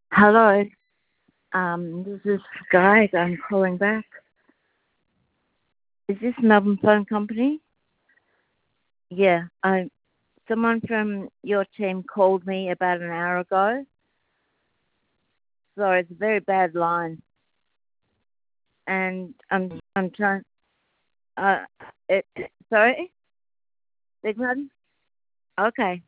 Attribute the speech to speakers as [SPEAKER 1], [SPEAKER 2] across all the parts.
[SPEAKER 1] Hello. This is Guy. I'm calling back. Is this Melbourne Phone Company? Yeah. Someone from your team called me about an hour ago. Sorry, it's a very bad line, and I'm trying. Uh, sorry. Beg pardon? Okay.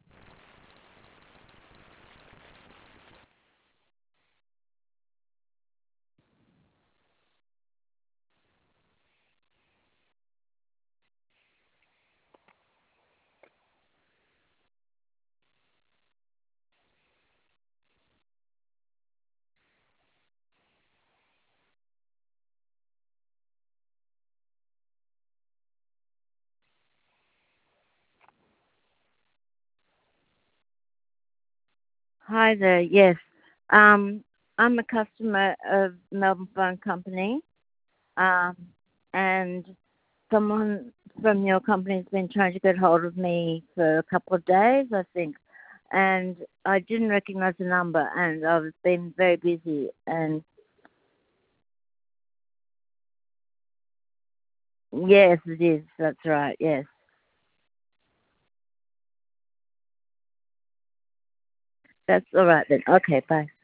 [SPEAKER 1] Hi there. Yes. Um, I'm a customer of Melbourne Phone Company. Um, and someone from your company has been trying to get hold of me for a couple of days, I think, and I didn't recognise the number, and I've been very busy. And yes, it is. That's right. Yes, that's all right then. Okay, bye.